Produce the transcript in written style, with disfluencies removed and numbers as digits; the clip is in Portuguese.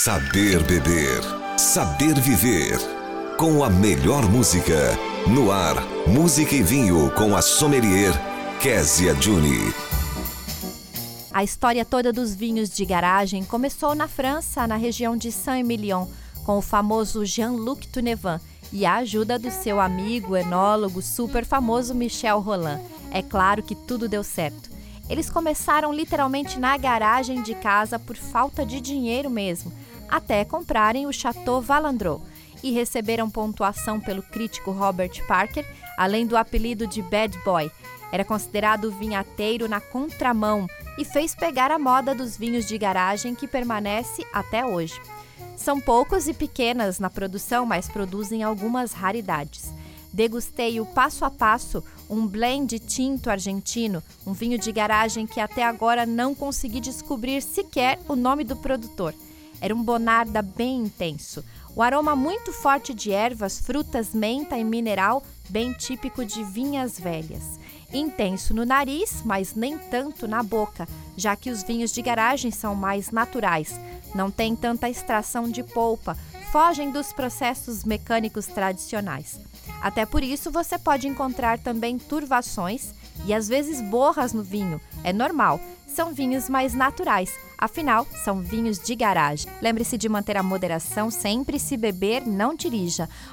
Saber beber, saber viver. Com a melhor música. No ar, música e vinho com a sommelier Kézia Juni. A história toda dos vinhos de garagem começou na França, na região de Saint-Émilion, com o famoso Jean-Luc Tournevin e a ajuda do seu amigo, enólogo super famoso Michel Rolland. É claro que tudo deu certo. Eles começaram literalmente na garagem de casa por falta de dinheiro mesmo, até comprarem o Chateau Valandrot e receberam pontuação pelo crítico Robert Parker, além do apelido de Bad Boy. Era considerado vinhateiro na contramão e fez pegar a moda dos vinhos de garagem que permanece até hoje. São poucos e pequenas na produção, mas produzem algumas raridades. Degustei o Passo a Passo, um blend tinto argentino, um vinho de garagem que até agora não consegui descobrir sequer o nome do produtor. Era um Bonarda bem intenso. O aroma muito forte de ervas, frutas, menta e mineral, bem típico de vinhas velhas. Intenso no nariz, mas nem tanto na boca, já que os vinhos de garagem são mais naturais. Não tem tanta extração de polpa, fogem dos processos mecânicos tradicionais. Até por isso você pode encontrar também turvações e às vezes borras no vinho. É normal, são vinhos mais naturais, afinal são vinhos de garagem. Lembre-se de manter a moderação sempre, se beber, não dirija.